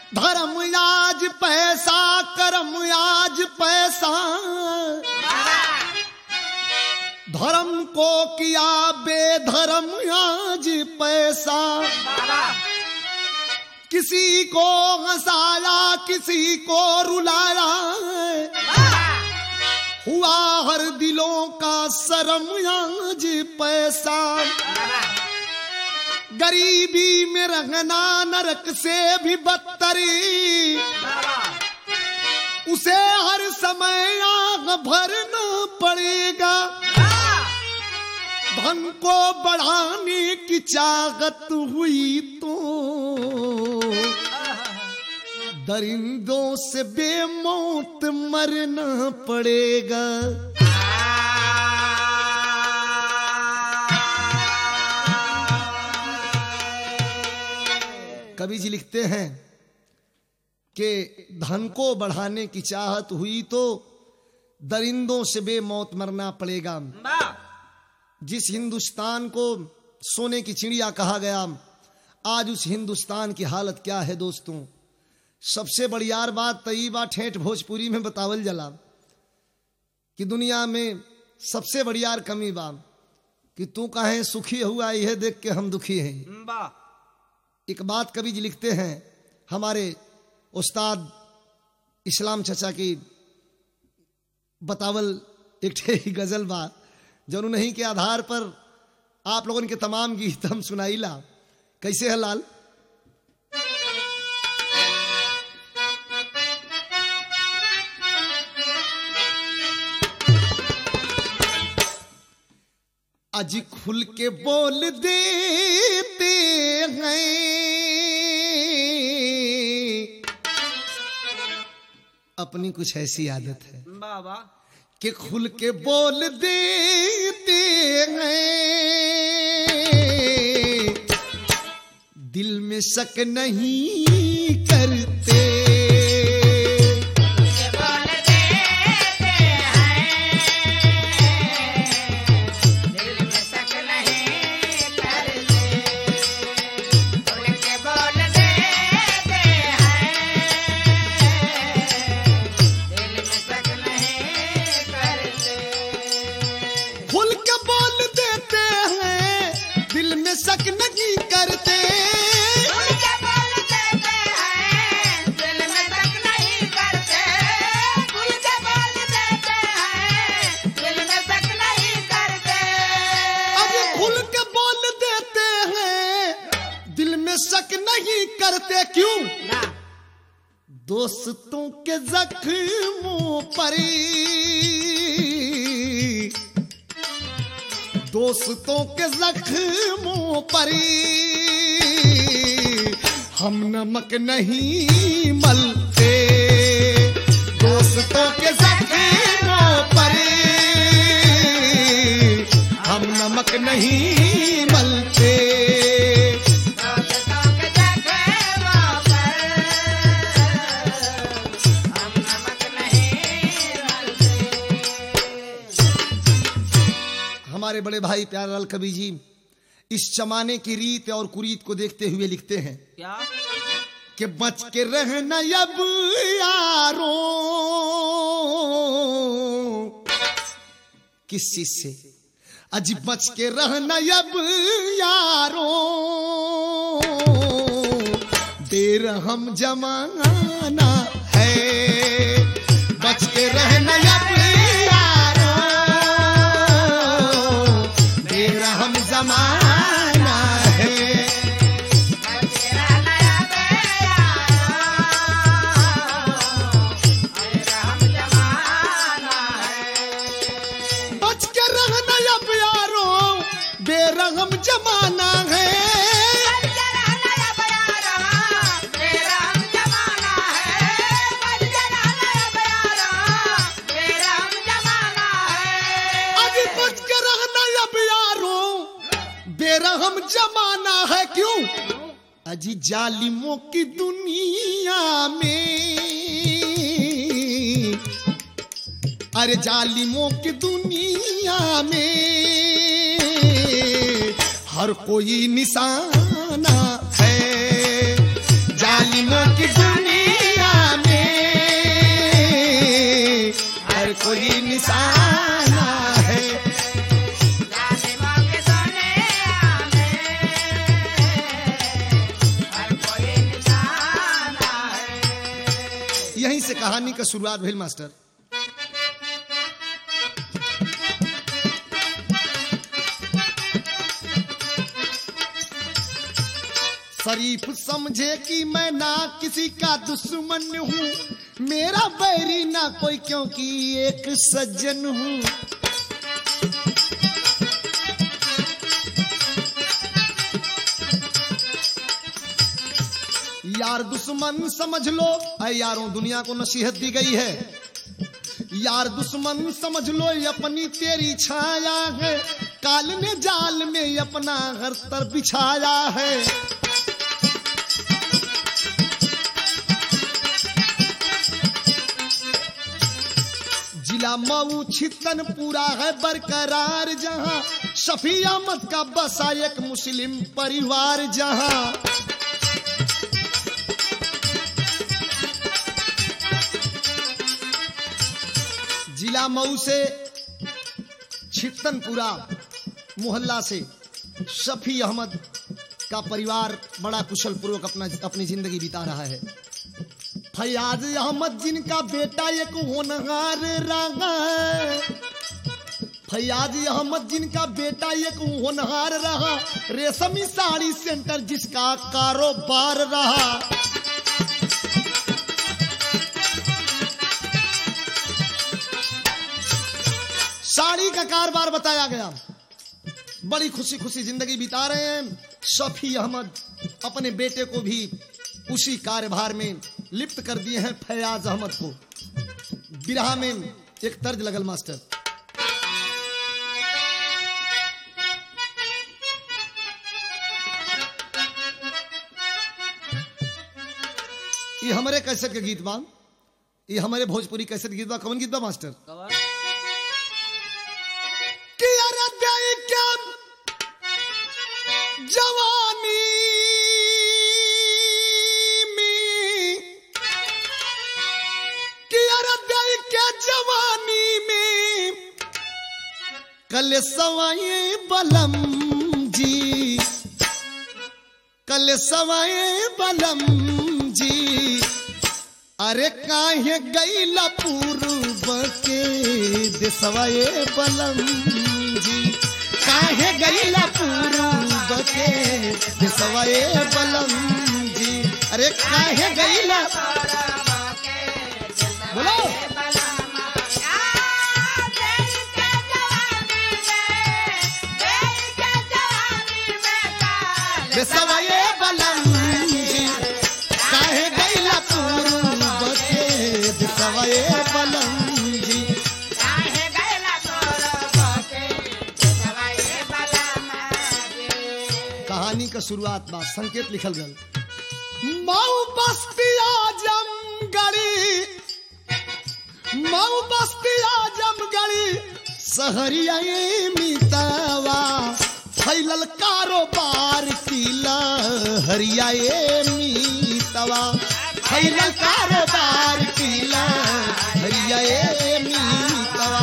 धर्म आज पैसा, कर्म आज पैसा, धर्म को किया बेधर्म आज पैसा। किसी को हंसाया, किसी को रुलाया, हुआ हर दिलों का शर्म आज पैसा। गरीबी में रहना नरक से भी बदतरी, उसे हर समय आग भरना पड़ेगा। धन को बढ़ाने की चाहत हुई तो दरिंदों से बेमौत मरना पड़ेगा। कवि जी लिखते हैं कि धन को बढ़ाने की चाहत हुई तो दरिंदों से बेमौत मरना पड़ेगा। जिस हिंदुस्तान को सोने की चिड़िया कहा गया, आज उस हिंदुस्तान की हालत क्या है दोस्तों। सबसे बढ़ियार बात तई बा ठेठ भोजपुरी में बतावल जला कि दुनिया में सबसे बढ़ियार कमी बा कि तू कहे सुखी हुआ, यह देख के हम दुखी हैं। एक बात कवि जी लिखते हैं, हमारे उस्ताद इस्लाम चचा की बतावल एक ठे गजल बा, जो नहीं के आधार पर आप लोगों के तमाम गीत हम सुनाईला। कैसे है लाल? आज खुल के बोल देते हैं, अपनी कुछ ऐसी आदत है बाबा कि खुल के बोल देते हैं, दिल में शक नहीं करते। शक नहीं करते, दिल में शक नहीं करते, खुल के बोल देते हैं, दिल में शक नहीं करते। अब खुल के बोल देते हैं, दिल में शक नहीं करते। क्यों? दोस्तों के जख्मों पर, दोस्तों के जख्मों पर हम नमक नहीं मलते, दोस्तों के जख्मों पर हम नमक नहीं मलते। हमारे बड़े भाई प्यारेलाल कवि जी इस जमाने की रीत और कुरीत को देखते हुए लिखते हैं क्या कि बच के रहना अब यारों किसी से, अजी बच के रहना अब यारों, बेरहम जमाना है। बच के रहना अब जमाना है। बच के रहना अब यारों, बेरहम जमाना है। बेरहम जमाना है। क्यों? अजी जालिमों की दुनिया में, अरे जालिमों की दुनिया में हर कोई निशाना है। जालिमों की दुनिया से कहानी का शुरुआत भइल मास्टर। शरीफ समझे कि मैं ना किसी का दुश्मन हूँ, मेरा बैरी ना कोई क्योंकि एक सज्जन हूँ। यार दुश्मन समझ लो, ऐ यारों दुनिया को नसीहत दी गई है। यार दुश्मन समझ लो ये अपनी तेरी छाया है, काल ने जाल में अपना घर तर बिछाया है। जिला मऊ छितन पूरा है बरकरार, जहां शफी अहमद का बसा एक मुस्लिम परिवार। जहां जिला मऊ से छितनपुरा मोहल्ला से शफी अहमद का परिवार बड़ा कुशल पूर्वक अपनी जिंदगी बिता रहा है। फयाज अहमद जिनका बेटा एक होनहार रहा है, फयाज अहमद जिनका बेटा एक होनहार रहा, रेशमी साड़ी सेंटर जिसका कारोबार रहा। साड़ी का कारोबार बताया गया। बड़ी खुशी खुशी जिंदगी बिता रहे हैं। शफी अहमद अपने बेटे को भी उसी कार्यभार में लिप्त कर दिए हैं। फयाज अहमद को बिरहा में एक तर्ज लगल मास्टर। ये हमारे कैसेट के गीत बा, ये हमारे भोजपुरी कैसेट गीत बा। कौन गीत बा मास्टर? जवानी में क्या जवानी में कल सवाए बलम जी, कल सवाए बलम जी, अरे काहे गईला पूर्व के देसवाए बलम जी, काहे गईला पूर्व के देसवाए बलम जी, अरे काहे गईला। बोलो देसवाए बलम जी, काहे गईला पूर्व के देसवाए बलम जी। कहानी का शुरुआत बा संकेत लिखल गल। मऊ बस्ती आजमगढ़ी, मऊ बस्ती आजमगढ़ी सहरिया मितावा, फैलल कारोबार की लहरिया मितावा, फैलल कारोबार की लहरिया मितावा।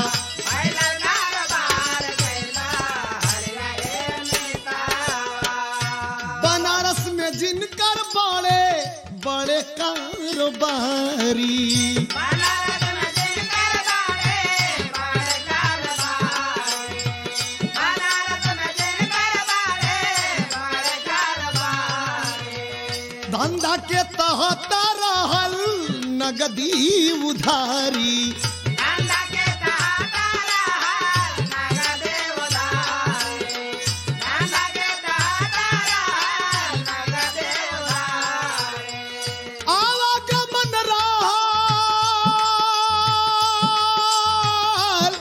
बनारस में जिनकर बड़े बड़े कारोबारी, धंधा के तहत रहल नगदी उधारी, धंधा के तहत रहल नगदी उधारी, धंधा के तहत रहल नगदी उधारी। आवागमन रहल,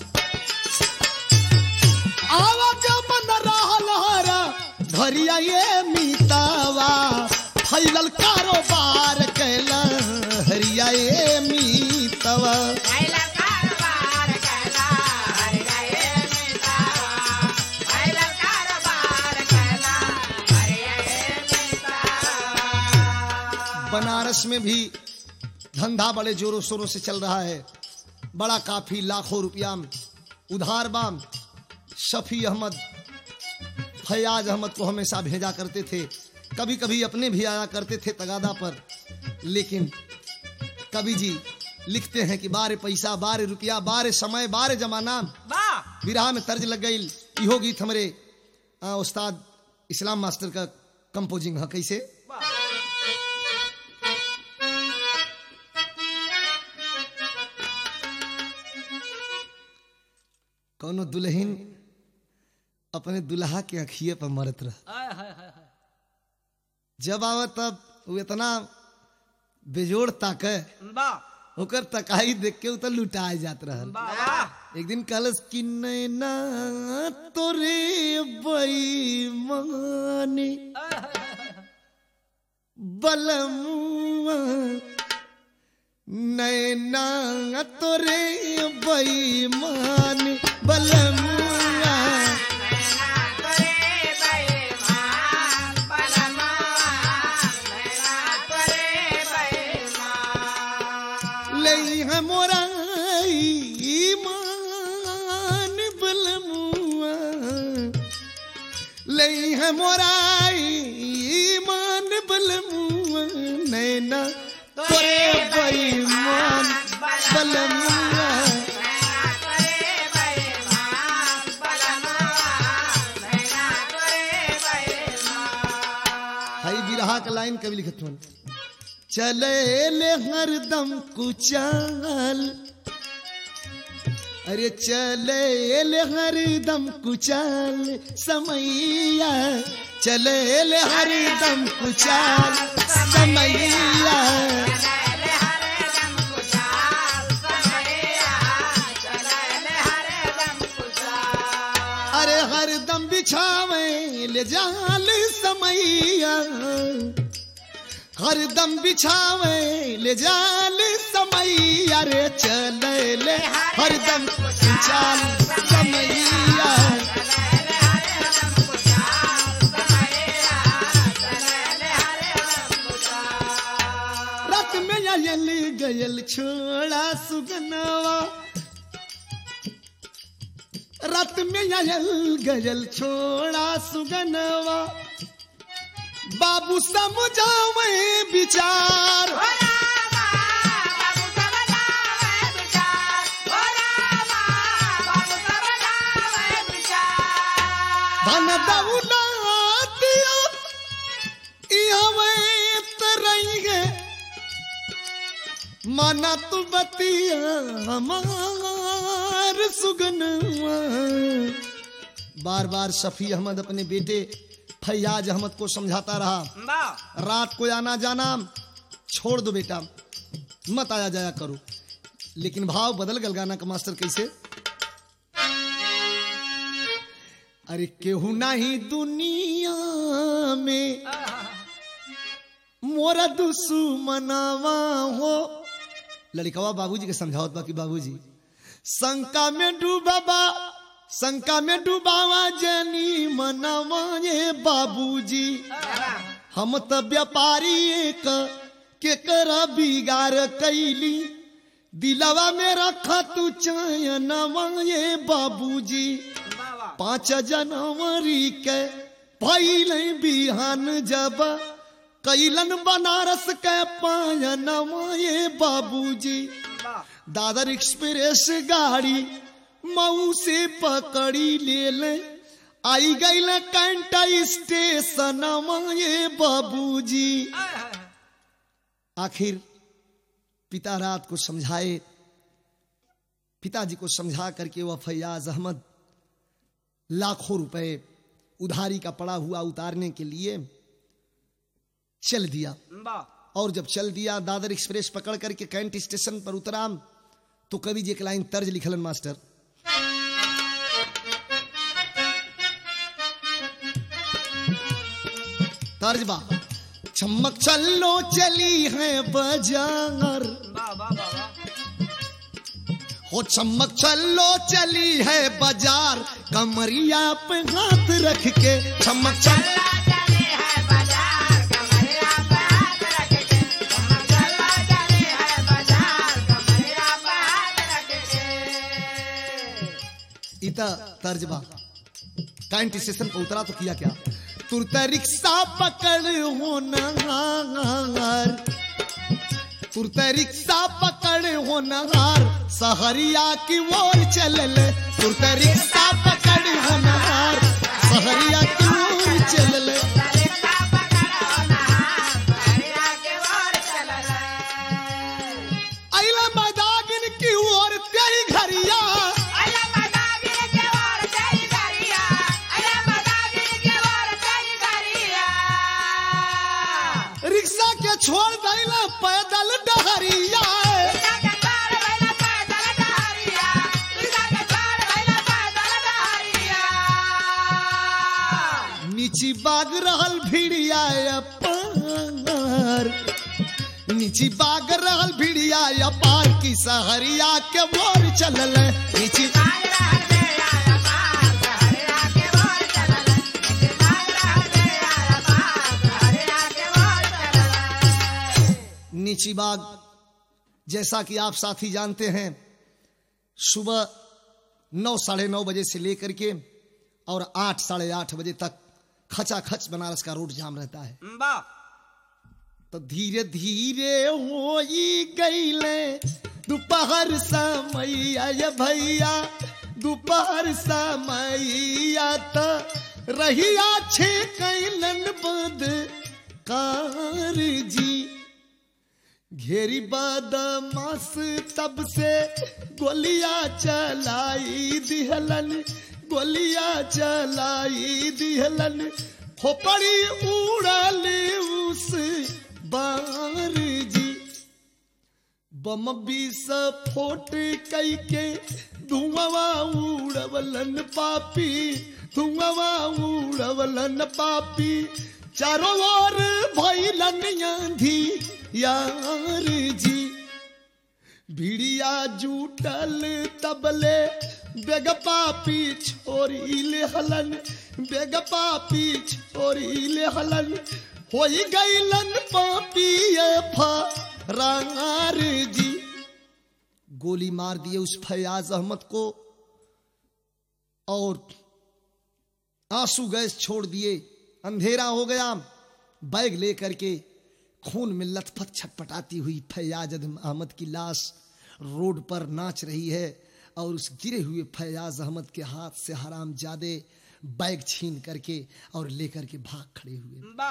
आवागमन रहल हरा धरिया ये मितावा, फैलल कारोबार कैला हरिया ये मितावा, फैलल कारोबार कैला हरिया ये मितावा, फैलल कारोबार कैला हरिया ये मितावा। बनारस में भी धंधा बड़े जोरों शोरों से चल रहा है। बड़ा काफी लाखों रुपया उधार बाम। शफी अहमद फयाज अहमद को हमेशा भेजा करते थे, कभी कभी अपने भी आया करते थे तगादा पर। लेकिन कवि जी लिखते हैं कि बारे पैसा बारे रुपया बारे समय बारे जमाना विरहा में तर्ज लग गई। इहो गीत हमारे उस्ताद इस्लाम मास्टर का कंपोजिंग है। कैसे? कौनो दुल्हन अपने दुल्हा के अखिए पर मरत रह, जब आवे तब वो इतना बेजोड़ ताके होकर तकाई देख के उतर लुटाए जात रहा। एक दिन कहलस कि नैना तोरे बेईमानी बलमुआ, नैना तोरे बेईमानी बलमुआ, मोरा ईमान बलमुआ, ले है मोरा ईमान बलमुआ, नैना तोरे बेईमान बलमुआ। हाई बिरहा का लाइन कभी लिखत हूँ, चले ले हरदम कुचाल, अरे चले ले हरदम कुचाल समैया, चले ले हरदम कुचाल समैया, अरे हरदम बिछावे ले जाल समैया, हरदम बिछावे ले जाल समैया, रे चले ले हरदम चाल समैया। रात में आयल गयल छोड़ा सुगनवा, रात में आयल गयल छोड़ा सुगनवा, बाबू समझावे विचार, धन दौलतिया इहवे तरैगे, माना तू बतिया हमार सुगनवा। बार बार शफी अहमद अपने बेटे फैयाज अहमद को समझाता रहा, रात को आना जाना छोड़ दो बेटा, मत आया जाया करो। लेकिन भाव बदल गल गाना का मास्टर कैसे? अरे केहू नहीं दुनिया में मोरा दुश्मनवा हो, लड़कवा बाबूजी के समझावत बा कि बाबूजी शंका में डूबा, शंका में डूबावा जनी मनवा ये बाबूजी, हम तो व्यापारी के कर बिगाड़ कैली, दिलवा में रखा तू चयनवा ये बाबूजी, 5 जनवरी के पहले बिहान जब कैलन बनारस के पायनवा ये बाबूजी, दादर एक्सप्रेस गाड़ी मऊ से पकड़ी ले ले, आई गई कैंटा स्टेशन ये बाबूजी। आखिर पिता रात को समझाए, पिताजी को समझा करके वह फैयाज अहमद लाखों रुपए उधारी का पड़ा हुआ उतारने के लिए चल दिया। और जब चल दिया, दादर एक्सप्रेस पकड़ करके कैंट स्टेशन पर उतरा, तो कवि जी एक लाइन तर्ज लिखलन मास्टर, तर्जबा, चमक चलो चली है बाजार, हो चमक चलो चली है बाजार, कमरिया पे हाथ रख के चमक चलो चली है बाजार, कमरिया पे हाथ रख के, चमक चलो चली है बाजार, कमरिया पे हाथ रख के। इता तर्जबा, कैंट स्टेशन पर उतरा तो किया क्या, तुरंत रिक्शा पकड़ हो नहार, तुरते रिक्शा पकड़ होनहार सहरिया की ओर चलल तुरते रिक्शा पकड़ होनहार सहरिया की ओर चलल अइला मदागिन की ओर तेरी घरिया रिक्शा के छोड़ दैला पैदल डहरिया नीची बाग रहल भिड़िया पार नीची बाग रहल भिड़िया पार की सहरिया के मोर चलल नीची नीची बाग जैसा कि आप साथी जानते हैं सुबह 9 साढ़े 9 बजे से लेकर के और 8 साढ़े 8 बजे तक खचाखच बनारस का रोड जाम रहता है। तो धीरे धीरे हो गईले दोपहर समैया ये भैया दोपहर समैया तो रहिया छे कैलन बद कार जी घेरी बदमाश तब से गोलियां चलाई दिहलन गोलियां चलाई दिहलन खोपड़ी उड़ल उस बार जी बम विस्फोट कई के धुआं उड़वलन पापी धुआं उड़वलन पापी चारों ओर भइलन आंधी यार जी भिड़िया जूटल तबले बेग पापी छोरी ले हलन बेग पापी छोरी ले हलन होई गईलन पापी फरार जी गोली मार दिए उस फयाज अहमद को और आंसू गैस छोड़ दिए अंधेरा हो गया बैग लेकर के खून में लथपथ छटपटाती हुई फैयाज अहमद की लाश रोड पर नाच रही है और उस गिरे हुए फैयाज अहमद के हाथ से हरामजादे बैग छीन करके और लेकर के भाग खड़े हुए।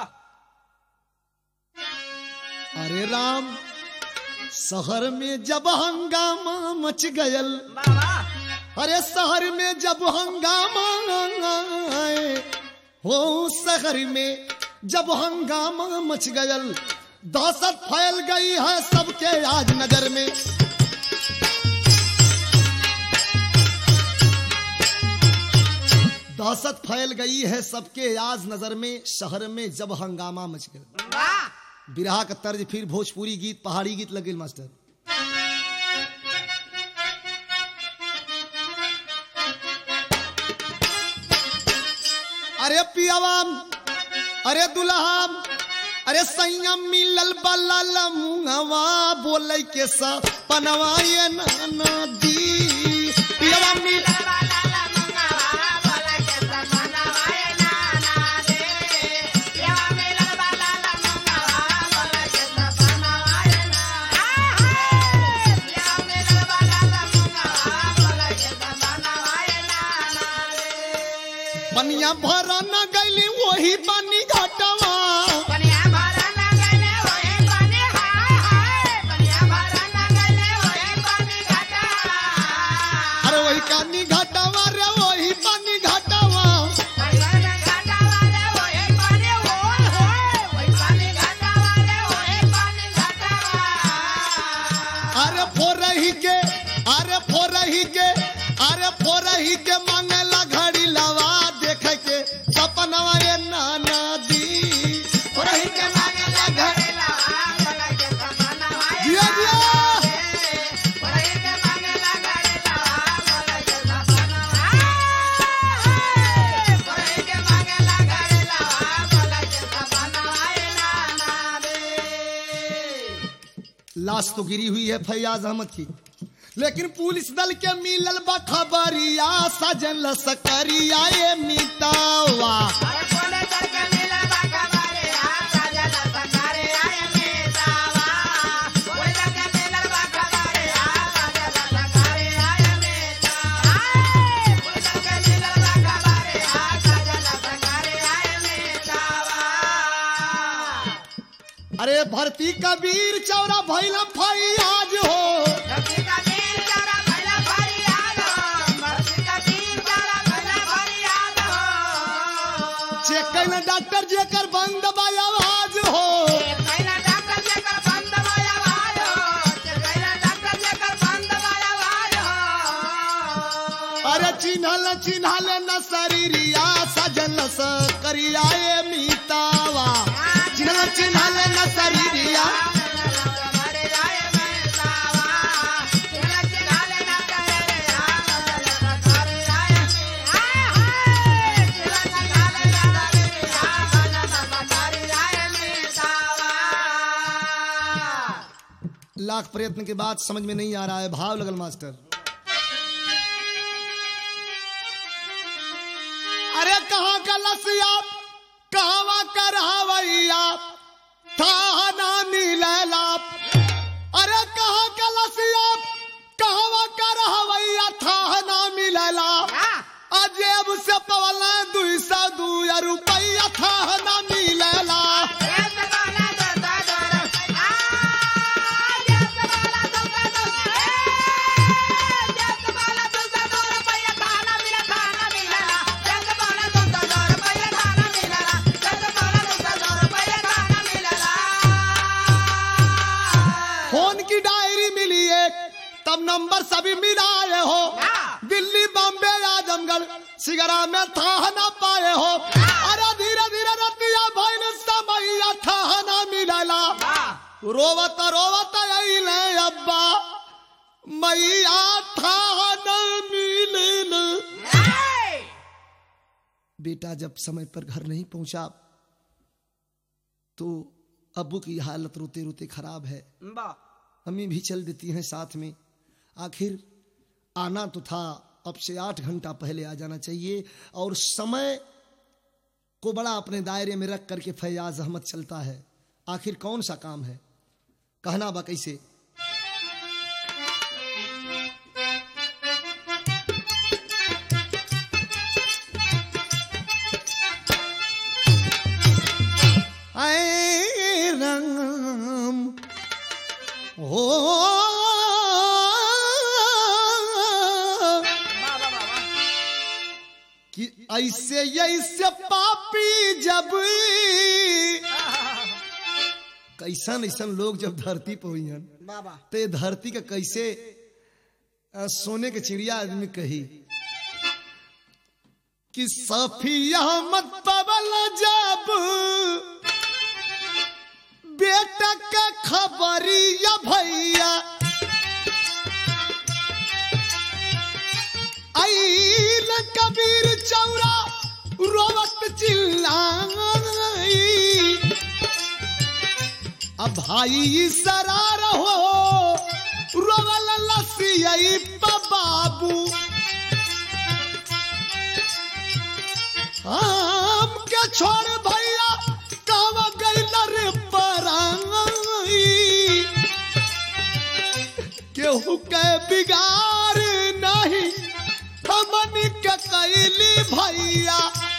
अरे राम शहर में जब हंगामा मच गयल अरे शहर में जब हंगामा हो शहर में जब हंगामा मच गयल दहशत फैल गई है सबके आज नजर में दहशत फैल गई है सबके आज नजर में शहर में जब हंगामा मच गया। बिरहा का तर्ज फिर भोजपुरी गीत पहाड़ी गीत लगे मास्टर। अरे पियावाम अरे दुल्हाम अरे सैया मिलल बलाल मुंगवा बोले के सा पनवाए नाना दी पियावा मिलल बलाल मुंगवा बोले के सा पनवाए नाना दे पियावा मिलल बलाल मुंगवा बोले के सा पनवाए नाना पियावा मिलल बलाल मुंगवा बोले के सा पनवाए नाना दे पनिया भरा न गईली वही पानी घाटवा फोरही के मांगला घड़ी लवा देखे के सपनवा ये नाना दी फोरही के मांगला घड़ी लवा बोला के सपनवा ये फोरही के मांगला घड़ी लवा बोला के सपनवा फोरही के मांगला घड़ी लवा बोला के सपनवा ये नाना दे। लाश तो गिरी हुई है फैयाज अहमद की, लेकिन पुलिस दल के मिलल बखबरिया सजन सकरिया ये मीतावा पुलिस अरे भर्ती कबीर चौरा भैला फैयाज हो धरती का वीर चौरा भैला फरियाद हो, धरती का वीर चौरा भैला फरियाद हो। चेक कैला डॉक्टर जेकर बंद आवाज हो कैला डॉक्टर जेकर बंद आवाज हो, कैला डॉक्टर जेकर बंद आवाज हो। अरे चिन्हल चिन्हल न शरीरिया सजन स करियाए मीतावा चिन्हल चिन्हल न शरीरिया मरे जाए मैं सावा, चिन्ह चिन्हाले ना करे मरे जाए हाय हाय, चिन्ह चिन्हाले ना करे मरे जाए मैं सावा। लाख प्रयत्न के बाद समझ में नहीं आ रहा है, भाव लगल मास्टर। अरे कहाँ का लसिया कहवा कर हवैया थाना मिलेला। अरे कहाँ का लसिया कहवा कर हवैया थाना मिलेला। अजेब से पवला 202 रुपया थाना मिलेला। फोन की डायरी मिली एक, तब नंबर सभी मिलाए हो। दिल्ली बॉम्बे आजमगढ़ सिगरा में था ना पाए हो। अरे धीरे धीरे रतिया भइल समैया था ना मिलला। रोवत रोवत अइले अब्बा मैया था ना मिलल। बेटा जब समय पर घर नहीं पहुंचा तो अब्बू की हालत रोते रोते खराब है। अम्मी भी चल देती हैं साथ में। आखिर आना तो था, अब से 8 घंटा पहले आ जाना चाहिए। और समय को बड़ा अपने दायरे में रख करके फैयाज अहमद चलता है। आखिर कौन सा काम है, कहना बा कैसे। ऐ राम हो कि ऐसे ऐसे पापी जब कैसन ऐसन लोग जब धरती पर हुई तो ये धरती का कैसे सोने के चिड़िया आदमी कही कि सफी अहमद पवल जब बेटा का खबरिया भैया आइल कबीर चौरा रोवत चिल्लाई। अब भाई सरार हो रोवल लसियई बाबू। हम के छोड़ भैया कहवा गइल रे पराई। केहू के बिगाड़ नहीं हमनी के कैली भैया।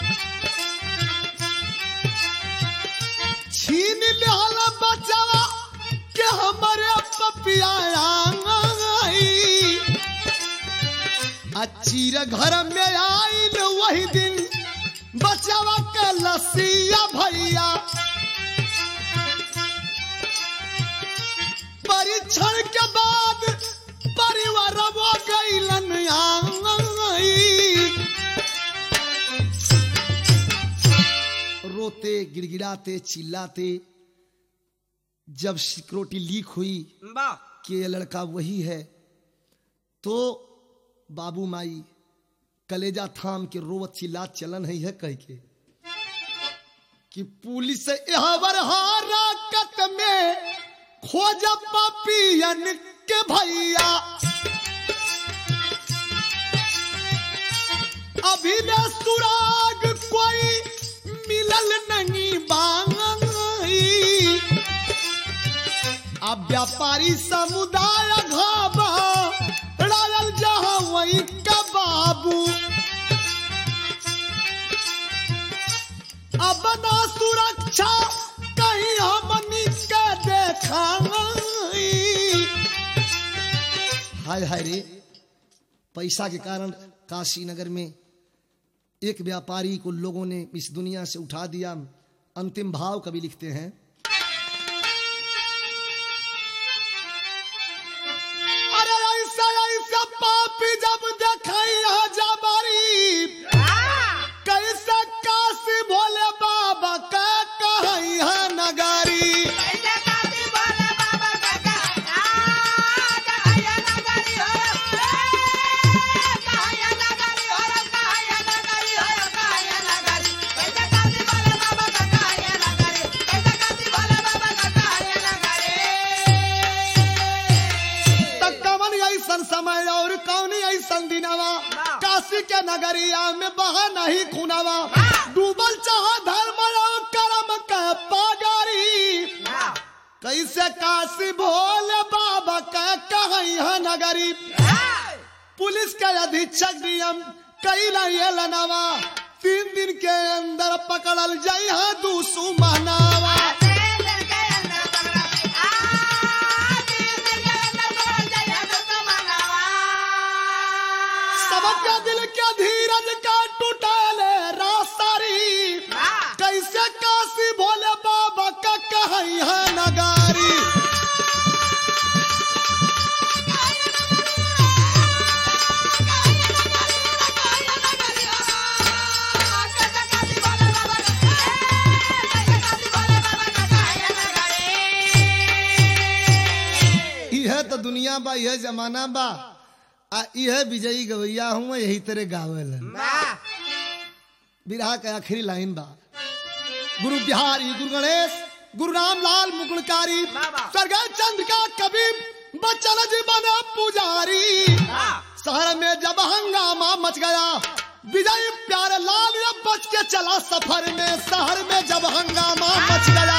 छीन लिहल बचवा के हमारे पपिया। चीर घर में आइल वही दिन बचवा के लसिया भैया। परीक्षण के बाद परिवार वो गइलन आई। रोते गिड़गिड़ाते चिल्लाते जब सिक्योरिटी लीक हुई कि ये लड़का वही है तो बाबू माई कलेजा थाम के रोवत चिल्लात चलन है कह के कि पुलिस एहवर हारकत में खोज पापियन के भैया। अभी न सुराग कोई मिलल नहीं बांगी। अब व्यापारी समुदाय घाबा रायल जहां वही का बाबू। अब ना सुरक्षा कहीं हमनी के खाई। हाय हाय रे, पैसा के कारण काशी नगर में एक व्यापारी को लोगों ने इस दुनिया से उठा दिया। अंतिम भाव कवि लिखते हैं, अरे ऐसा ऐसा पापी जब देखाई जबारी, कैसे काशी भोले बाबा का कहाई है नगारी। समय और कौनी ऐसन दिनवा, काशी के नगरिया में बहा नहीं खुनावा, डूबल चाह धर्म और कर्म के पागारी, कैसे काशी भोले बाबा का कहाई है नगरी। पुलिस के अधीक्षक डीएम कैला ये लनावा, 3 दिन के अंदर पकड़ल जाई है दुश्मनावा। दिल के धीरज का टूटले रासारी, कैसे काशी भोले बाबा का कहाई है नगारी। यह तो दुनिया बा, यह जमाना बा, यह विजयी गवैया हूँ, यही तेरे गावल। बिरहा का आखिरी लाइन बा, गुरु बिहारी गुरु गणेश गुरु रामलाल मुकुंदकारी, स्वर्गीय चंद्र का कवि बच्चन जीवन पुजारी। शहर में जब हंगामा मच गया, विजय प्यारे लाल बच के चला सफर में, शहर में जब हंगामा मच गया।